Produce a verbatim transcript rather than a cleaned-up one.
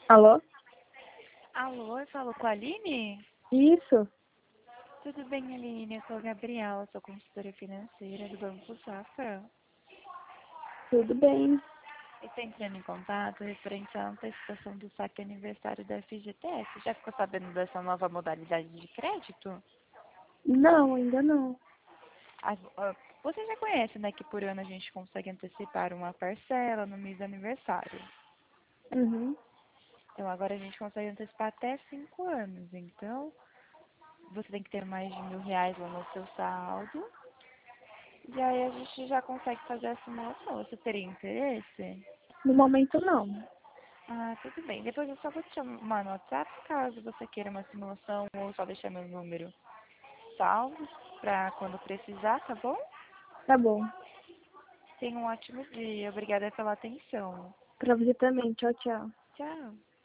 Alô? Alô, eu falo com a Aline? Isso? Tudo bem, Aline? Eu sou a Gabriela, sou consultora financeira do Banco Safra. Tudo bem? Estou entrando em contato referente à antecipação do saque aniversário da F G T S. Já ficou sabendo dessa nova modalidade de crédito? Não, ainda não. A- a- Você já conhece, né, que por ano a gente consegue antecipar uma parcela no mês do aniversário. Uhum. Então agora a gente consegue antecipar até cinco anos. Então você tem que ter mais de mil reais lá no seu saldo. E aí a gente já consegue fazer a simulação. Você teria interesse? No momento, não. Ah, tudo bem. Depois eu só vou te chamar no WhatsApp caso você queira uma simulação ou só deixar meu número salvo para quando precisar, tá bom? Tá bom. Tenha um ótimo dia. Obrigada pela atenção. Pra você também. Tchau, tchau. Tchau.